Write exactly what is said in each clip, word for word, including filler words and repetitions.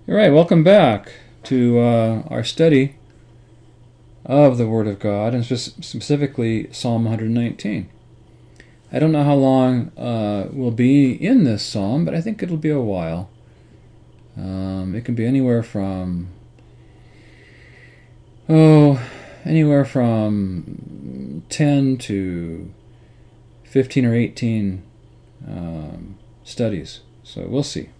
All right, welcome back to uh, our study of the Word of God, and spe- specifically Psalm one nineteen. I don't know how long uh, we'll be in this psalm, but I think it'll be a while. Um, it can be anywhere from, oh, anywhere from ten to fifteen or eighteen um, studies. So we'll see.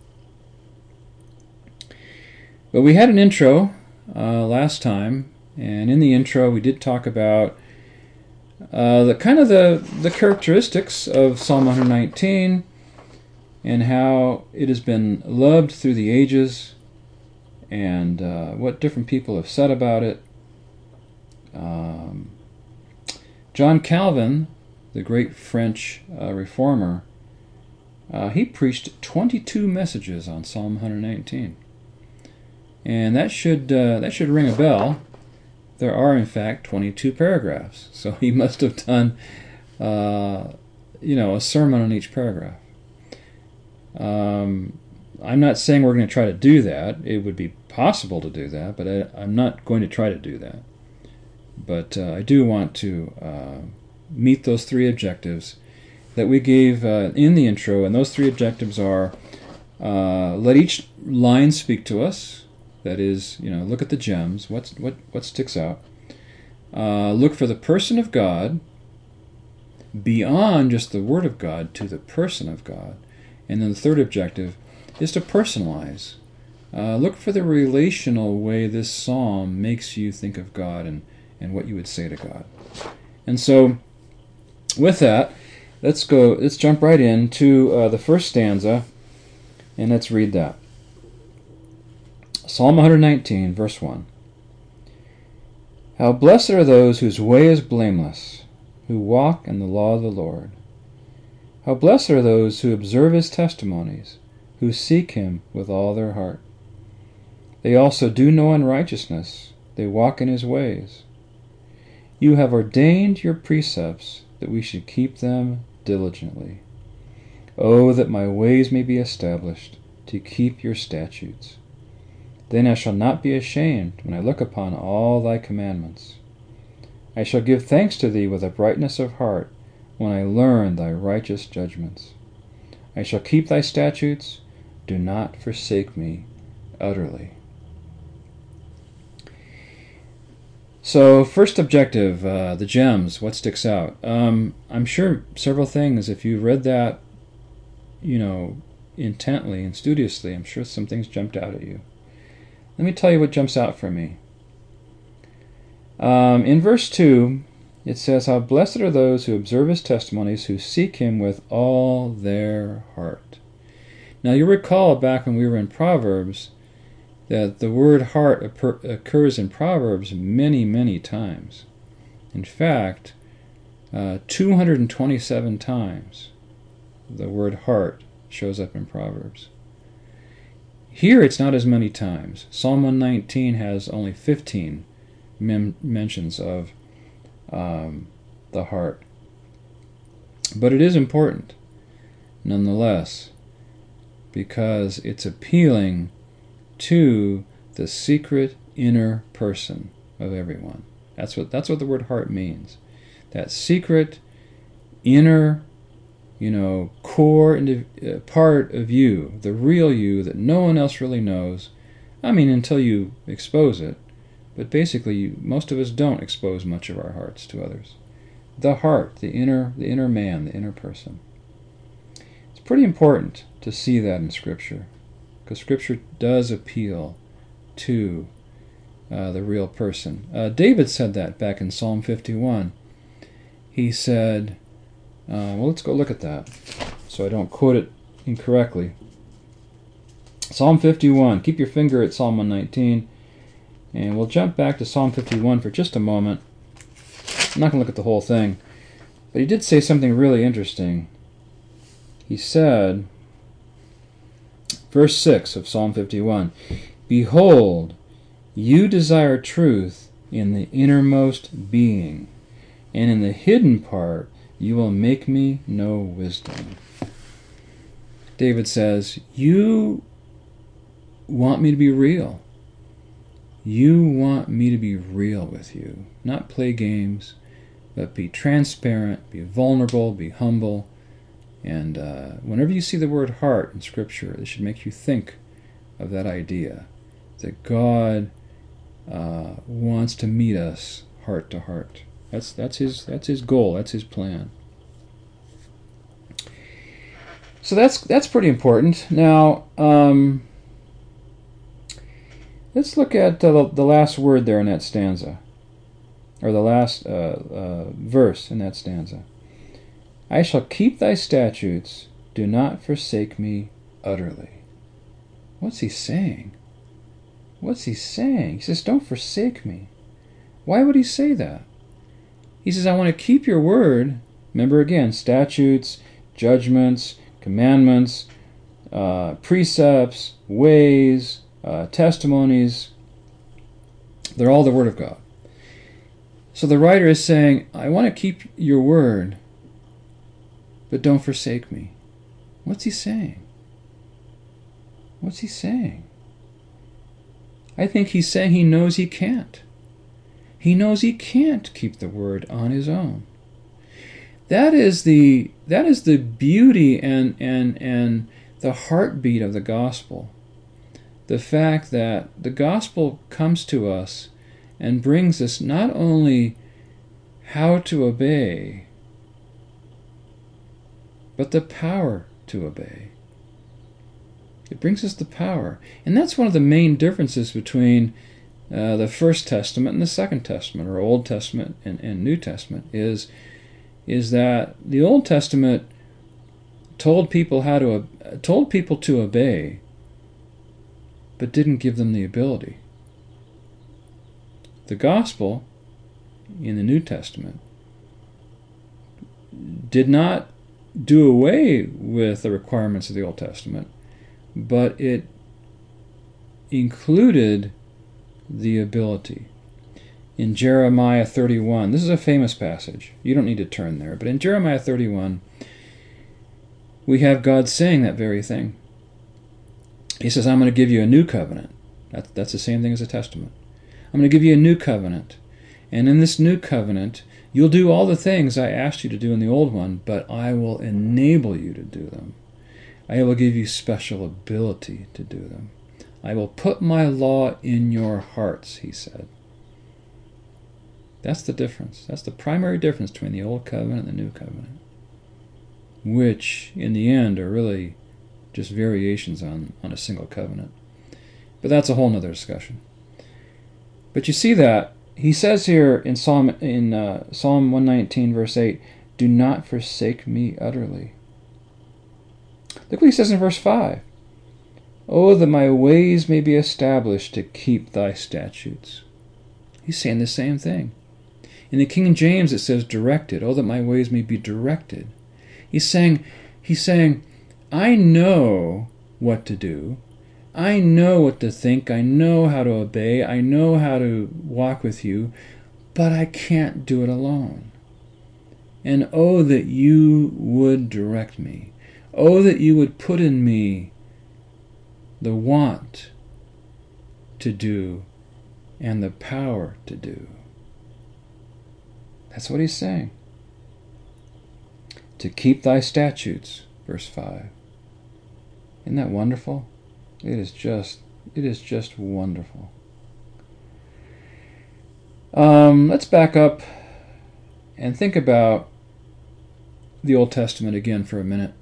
But we had an intro uh, last time, and in the intro we did talk about uh, the kind of the, the characteristics of Psalm one nineteen and how it has been loved through the ages, and uh, what different people have said about it. Um, John Calvin, the great French uh, reformer, uh, he preached twenty-two messages on Psalm one nineteen. And that should uh, that should ring a bell. There are, in fact, twenty-two paragraphs. So he must have done, uh, you know, a sermon on each paragraph. Um, I'm not saying we're going to try to do that. It would be possible to do that, but I, I'm not going to try to do that. But uh, I do want to uh, meet those three objectives that we gave uh, in the intro, and those three objectives are: uh, let each line speak to us. That is, you know, look at the gems. What's, what what sticks out? Uh, look for the person of God beyond just the Word of God to the person of God. And then the third objective is to personalize. Uh, look for the relational way this psalm makes you think of God and, and what you would say to God. And so, with that, let's go. Let's jump right into uh, the first stanza, and let's read that. Psalm one nineteen, verse one. How blessed are those whose way is blameless, who walk in the law of the Lord. How blessed are those who observe his testimonies, who seek him with all their heart. They also do no unrighteousness, they walk in his ways. You have ordained your precepts, that we should keep them diligently. Oh, that my ways may be established, to keep your statutes. Then I shall not be ashamed when I look upon all thy commandments. I shall give thanks to thee with a brightness of heart when I learn thy righteous judgments. I shall keep thy statutes. Do not forsake me utterly. So, first objective, uh, the gems, what sticks out? Um, I'm sure several things, if you read that, you know, intently and studiously, I'm sure some things jumped out at you. Let me tell you what jumps out for me. Um, in verse two, it says, how blessed are those who observe his testimonies, who seek him with all their heart. Now, you'll recall back when we were in Proverbs that the word heart occurs in Proverbs many, many times. In fact, uh, two hundred twenty-seven times the word heart shows up in Proverbs. Here it's not as many times. Psalm one nineteen has only fifteen mem- mentions of um, the heart. But it is important, nonetheless, because it's appealing to the secret inner person of everyone. That's what that's what the word heart means. That secret inner, you know, core and uh, part of you, the real you that no one else really knows. I mean, until you expose it. But basically, you, most of us don't expose much of our hearts to others. The heart, the inner, the inner man, the inner person. It's pretty important to see that in Scripture, because Scripture does appeal to uh, the real person. Uh, David said that back in Psalm fifty-one. He said, uh, well, let's go look at that so I don't quote it incorrectly. Psalm fifty-one. Keep your finger at Psalm one nineteen, and we'll jump back to Psalm fifty-one for just a moment. I'm not going to look at the whole thing, but he did say something really interesting. He said, verse six of Psalm fifty-one, behold, you desire truth in the innermost being, and in the hidden part you will make me know wisdom. David says, you want me to be real. You want me to be real with you. Not play games, but be transparent, be vulnerable, be humble. And uh, whenever you see the word heart in Scripture, it should make you think of that idea, that God uh, wants to meet us heart to heart. That's that's his that's his goal. That's his plan. So that's that's pretty important. Now, um, let's look at uh, the, the last word there in that stanza, or the last uh, uh, verse in that stanza. I shall keep thy statutes, do not forsake me utterly. What's he saying? What's he saying? He says, don't forsake me. Why would he say that? He says, I want to keep your word. Remember again, statutes, judgments, commandments, uh, precepts, ways, uh, testimonies. They're all the word of God. So the writer is saying, I want to keep your word, but don't forsake me. What's he saying? What's he saying? I think he's saying he knows he can't. He knows he can't keep the word on his own. That is the that is the beauty and and and the heartbeat of the gospel. The fact that the gospel comes to us and brings us not only how to obey, but the power to obey. It brings us the power. And that's one of the main differences between uh, the First Testament and the Second Testament, or Old Testament and, and New Testament, is, is that the Old Testament told people how to uh, told people to obey, but didn't give them the ability. The gospel in the New Testament did not do away with the requirements of the Old Testament, but it included the ability. In Jeremiah thirty-one, this is a famous passage. You don't need to turn there, but in Jeremiah thirty-one, we have God saying that very thing. He says, I'm going to give you a new covenant. That, that's the same thing as a testament. I'm going to give you a new covenant. And in this new covenant, you'll do all the things I asked you to do in the old one, but I will enable you to do them. I will give you special ability to do them. I will put my law in your hearts, he said. That's the difference. That's the primary difference between the old covenant and the new covenant, which in the end are really just variations on, on a single covenant. But that's a whole other discussion. But you see that he says here in Psalm in uh, Psalm one nineteen, verse eight, do not forsake me utterly. Look what he says in verse five. Oh, that my ways may be established to keep thy statutes. He's saying the same thing. In the King James it says directed. Oh, that my ways may be directed. He's saying, he's saying, I know what to do. I know what to think. I know how to obey. I know how to walk with you, but I can't do it alone. And oh, that you would direct me. Oh, that you would put in me the want to do and the power to do. That's what he's saying. To keep thy statutes, verse five. Isn't that wonderful? It is just, it is just wonderful. Um, let's back up and think about the Old Testament again for a minute.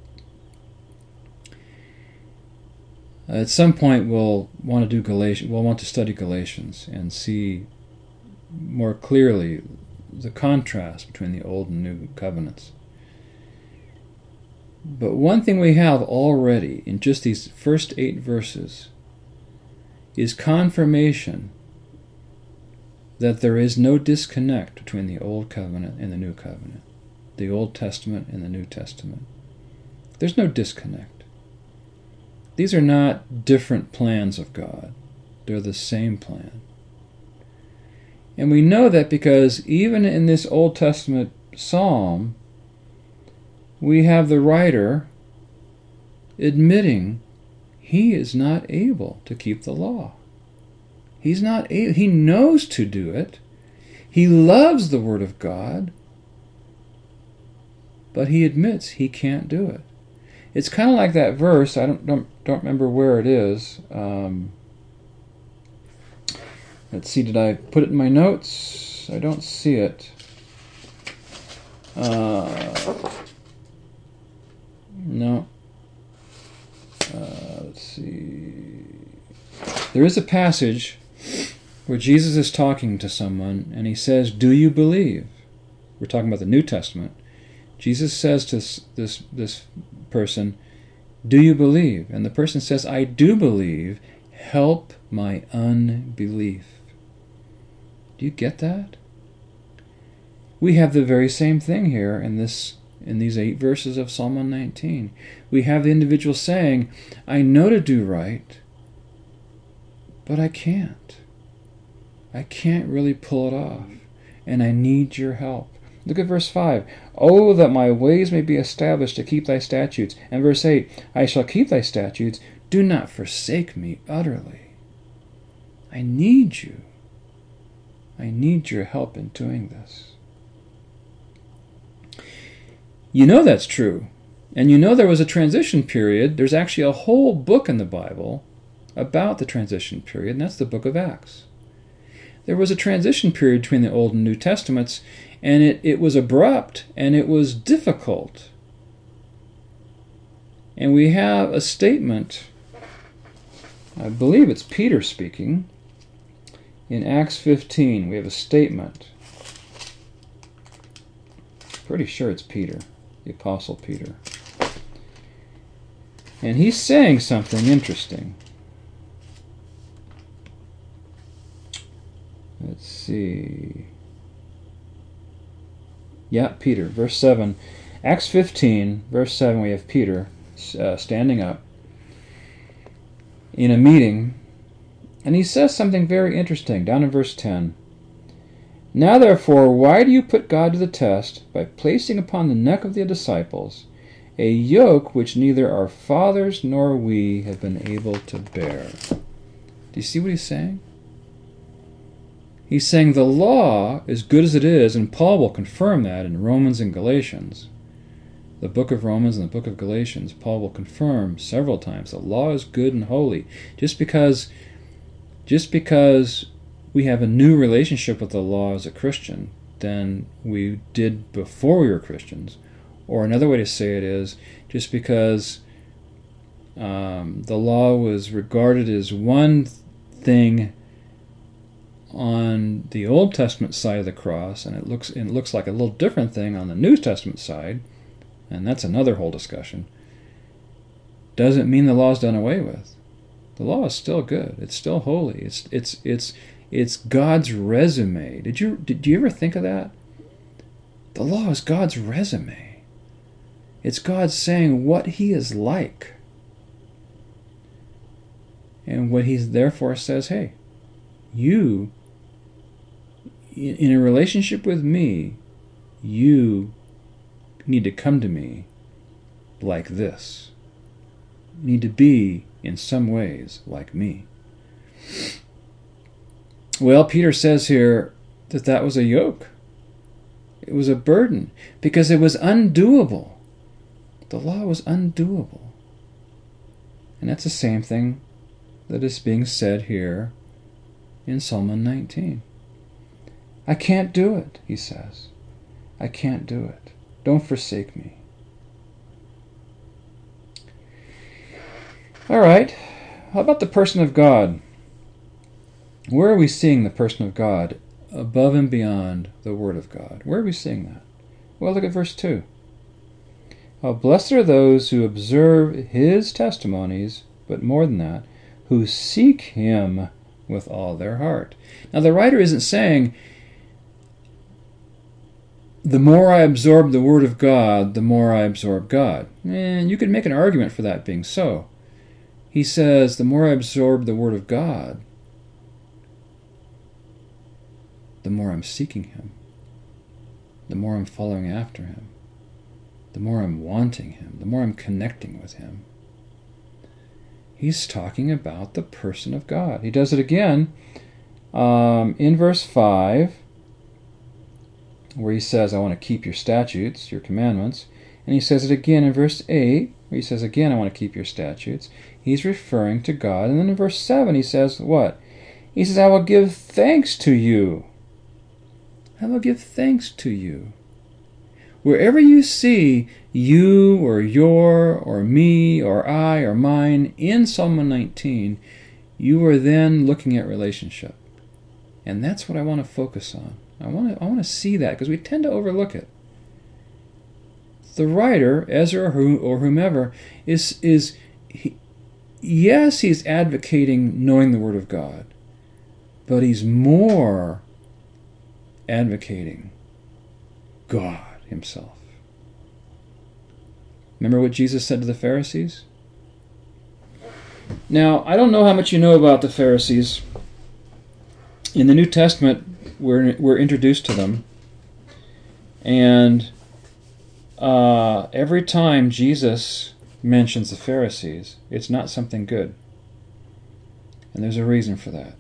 At some point, we'll want to do Galatians. We'll want to study Galatians and see more clearly the contrast between the Old and New covenants. But one thing we have already in just these first eight verses is confirmation that there is no disconnect between the Old Covenant and the New Covenant, the Old Testament and the New Testament. There's no disconnect. These are not different plans of God. They're the same plan. And we know that because even in this Old Testament psalm, we have the writer admitting he is not able to keep the law. He's not able. He knows to do it. He loves the Word of God, but he admits he can't do it. It's kind of like that verse. I don't don't, don't remember where it is. Um, let's see. Did I put it in my notes? I don't see it. Uh, no. Uh, let's see. There is a passage where Jesus is talking to someone, and he says, "Do you believe?" We're talking about the New Testament. Jesus says to this this person, "Do you believe?" And the person says, "I do believe. Help my unbelief." Do you get that? We have the very same thing here in this in these eight verses of Psalm one nineteen. We have the individual saying, "I know to do right, but I can't. I can't really pull it off, and I need your help." Look at verse five. "Oh, that my ways may be established to keep thy statutes." And verse eight, "I shall keep thy statutes. Do not forsake me utterly." I need you. I need your help in doing this. You know that's true. And you know there was a transition period. There's actually a whole book in the Bible about the transition period, and that's the book of Acts. There was a transition period between the Old and New Testaments, and it, it was abrupt, and it was difficult. And we have a statement, I believe it's Peter speaking, in Acts fifteen. We have a statement. Pretty sure it's Peter, the Apostle Peter. And he's saying something interesting. Let's see. Yeah, Peter, verse seven. Acts fifteen, verse seven, we have Peter uh, standing up in a meeting, and he says something very interesting down in verse ten. "Now therefore, why do you put God to the test by placing upon the neck of the disciples a yoke which neither our fathers nor we have been able to bear?" Do you see what he's saying? He's saying the law, as good as it is, and Paul will confirm that in Romans and Galatians, the book of Romans and the book of Galatians, Paul will confirm several times the law is good and holy. Just because, just because we have a new relationship with the law as a Christian than we did before we were Christians, or another way to say it is, just because um, the law was regarded as one thing on the Old Testament side of the cross, and it looks it looks like a little different thing on the New Testament side, and that's another whole discussion, doesn't mean the law is done away with. The law is still good. It's still holy. It's it's it's it's God's resume. Did you did you ever think of that? The law is God's resume. It's God saying what He is like, and what He therefore says, hey, you, in a relationship with me, you need to come to me like this. You need to be, in some ways, like me. Well, Peter says here that that was a yoke. It was a burden, because it was undoable. The law was undoable. And that's the same thing that is being said here in Psalm one nineteen. I can't do it, he says. I can't do it. Don't forsake me. All right. How about the person of God? Where are we seeing the person of God above and beyond the Word of God? Where are we seeing that? Well, look at verse two. How blessed are those who observe His testimonies, but more than that, who seek Him with all their heart. Now, the writer isn't saying, the more I absorb the Word of God, the more I absorb God. And you could make an argument for that being so. He says, the more I absorb the Word of God, the more I'm seeking Him, the more I'm following after Him, the more I'm wanting Him, the more I'm connecting with Him. He's talking about the person of God. He does it again um, in verse five, where he says, I want to keep your statutes, your commandments. And he says it again in verse eight, where he says again, I want to keep your statutes. He's referring to God. And then in verse seven, he says what? He says, I will give thanks to you. I will give thanks to you. Wherever you see you or your or me or I or mine in Psalm one nineteen, you are then looking at relationship. And that's what I want to focus on. I want to I want to see that, because we tend to overlook it. The writer, Ezra or whomever, is is he, yes, he's advocating knowing the Word of God, but he's more advocating God himself. Remember what Jesus said to the Pharisees? Now, I don't know how much you know about the Pharisees. In the New Testament, we're, we're introduced to them. And uh, every time Jesus mentions the Pharisees, it's not something good. And there's a reason for that.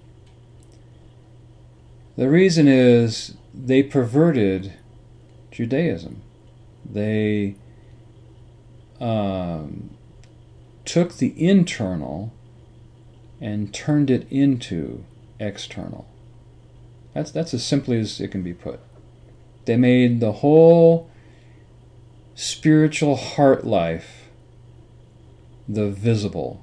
The reason is they perverted Judaism. They um, took the internal and turned it into external. That's that's as simply as it can be put. They made the whole spiritual heart life the visible,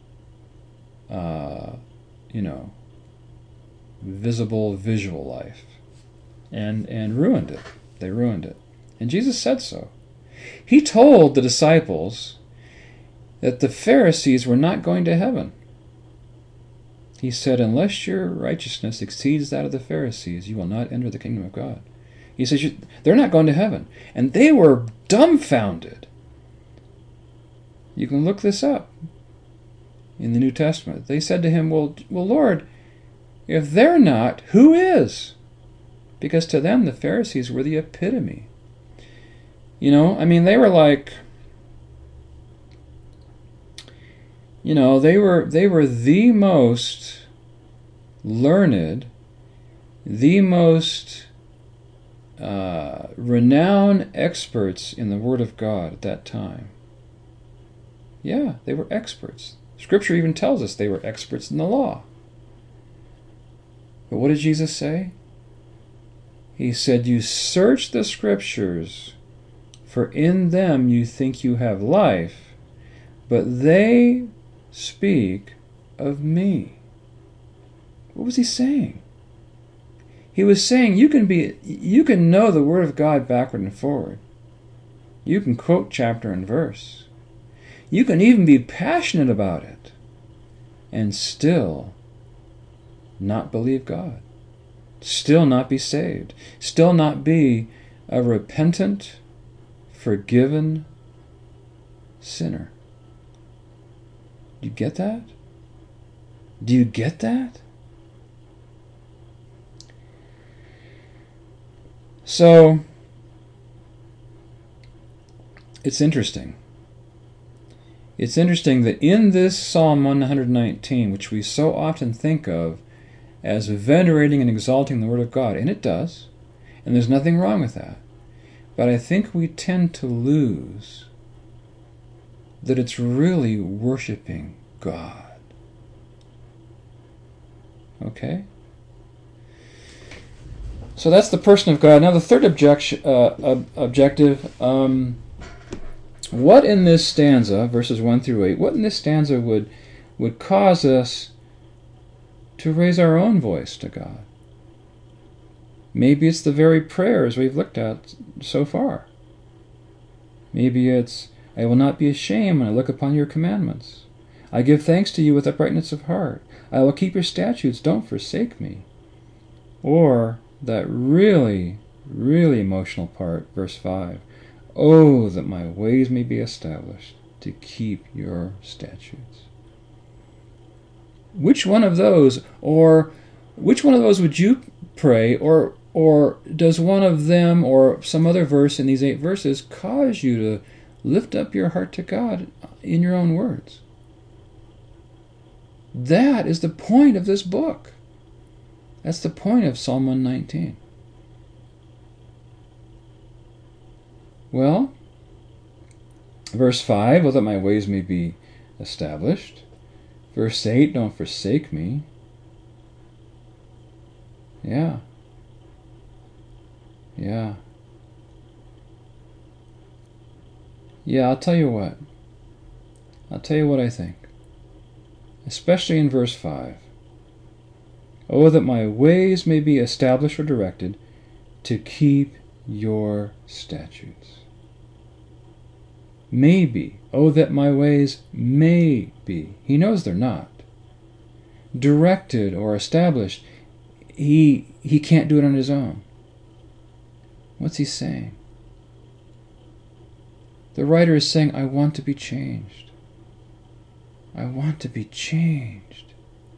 uh, you know, visible visual life, and and ruined it. They ruined it. And Jesus said so. He told the disciples that the Pharisees were not going to heaven. He said, unless your righteousness exceeds that of the Pharisees, you will not enter the kingdom of God. He says, they're not going to heaven. And they were dumbfounded. You can look this up in the New Testament. They said to him, well, well, Lord, if they're not, who is? Because to them, the Pharisees were the epitome. You know, I mean, they were like, you know, they were they were the most learned, the most uh, renowned experts in the Word of God at that time. Yeah, they were experts. Scripture even tells us they were experts in the law. But what did Jesus say? He said, you search the Scriptures, for in them you think you have life, but they speak of me. What was he saying? He was saying you can be, you can know the Word of God backward and forward. You can quote chapter and verse. You can even be passionate about it and still not believe God. Still not be saved. Still not be a repentant, forgiven sinner. Do you get that? Do you get that? So, it's interesting. It's interesting that in this Psalm one nineteen, which we so often think of as venerating and exalting the Word of God, and it does, and there's nothing wrong with that, but I think we tend to lose that it's really worshiping God. Okay? So that's the person of God. Now the third objection, uh, ob- objective, um, what in this stanza, verses one through eight, what in this stanza would would cause us to raise our own voice to God? Maybe it's the very prayers we've looked at so far. Maybe it's, I will not be ashamed when I look upon your commandments. I give thanks to you with uprightness of heart. I will keep your statutes. Don't forsake me. Or that really, really emotional part, verse five. Oh, that my ways may be established to keep your statutes. Which one of those, or which one of those would you pray, or or does one of them or some other verse in these eight verses cause you to lift up your heart to God in your own words? That is the point of this book. That's the point of Psalm one nineteen. Well, verse five, oh, that my ways may be established. Verse eight, don't forsake me. Yeah. Yeah. Yeah, I'll tell you what. I'll tell you what I think. Especially in verse five. Oh, that my ways may be established or directed to keep your statutes. Maybe. Oh, that my ways may be. He knows they're not. Directed or established. He, he can't do it on his own. What's he saying? The writer is saying, I want to be changed. I want to be changed.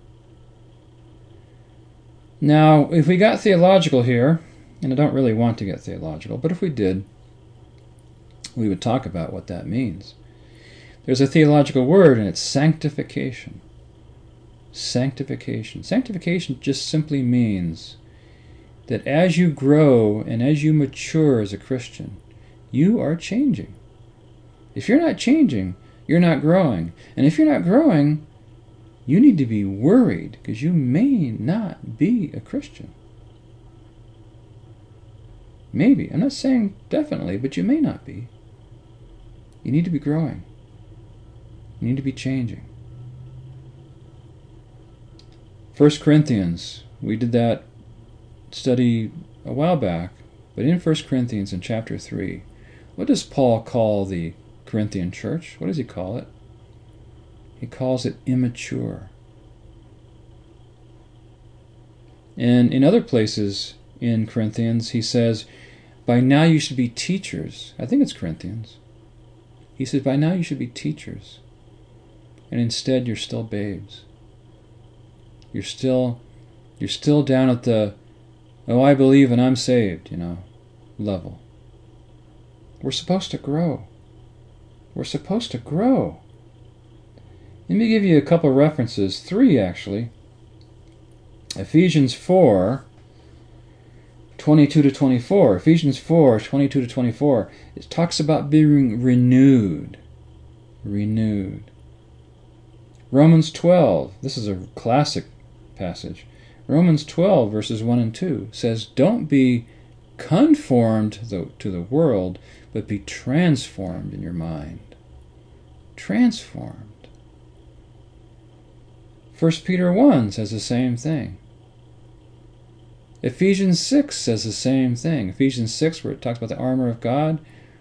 Now, if we got theological here, and I don't really want to get theological, but if we did, we would talk about what that means. There's a theological word, and it's sanctification. Sanctification. Sanctification just simply means that as you grow and as you mature as a Christian, you are changing. If you're not changing, you're not growing. And if you're not growing, you need to be worried because you may not be a Christian. Maybe. I'm not saying definitely, but you may not be. You need to be growing. You need to be changing. First Corinthians, we did that study a while back, but in First Corinthians in chapter three, what does Paul call the Corinthian church? What does he call it? He calls it immature. And in other places in Corinthians, he says, by now you should be teachers. I think it's Corinthians. He says, by now you should be teachers. And instead you're still babes. You're still, you're still down at the, oh, I believe and I'm saved, you know, level. We're supposed to grow. We're supposed to grow. Let me give you a couple of references, three actually. Ephesians four, twenty-two to twenty-four. Ephesians four, twenty-two to twenty-four. It talks about being renewed. Renewed. Romans twelve. This is a classic passage. Romans twelve, verses one and two says, don't be conformed to the, to the world, but be transformed in your mind. Transformed. First Peter one says the same thing. Ephesians six says the same thing. Ephesians six, where it talks about the armor of God,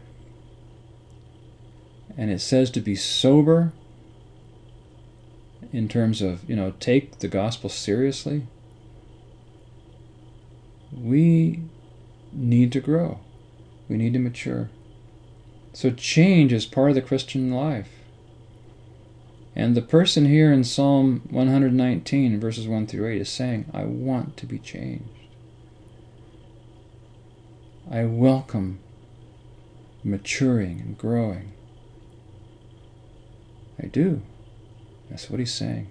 and it says to be sober in terms of, you know, take the gospel seriously. We need to grow. We need to mature. So change is part of the Christian life. And the person here in Psalm one nineteen, verses one through eight, is saying, I want to be changed. I welcome maturing and growing. I do. That's what he's saying.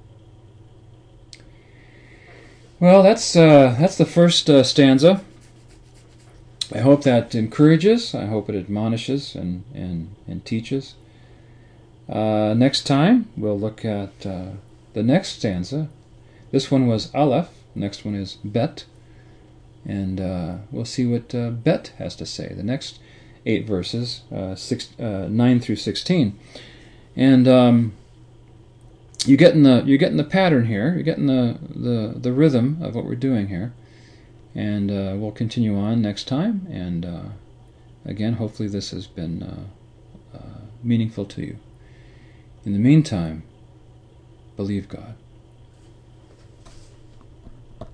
Well, that's uh, that's the first uh, stanza. I hope that encourages. I hope it admonishes and, and, and teaches. Uh, next time, we'll look at uh, the next stanza. This one was Aleph. Next one is Bet. And uh, we'll see what uh, Bet has to say. The next eight verses, uh, six, uh, nine through sixteen. And um, you're getting the you're getting the pattern here. You're getting the the, the rhythm of what we're doing here. And uh, we'll continue on next time. And uh, again, hopefully this has been uh, uh, meaningful to you. In the meantime, believe God.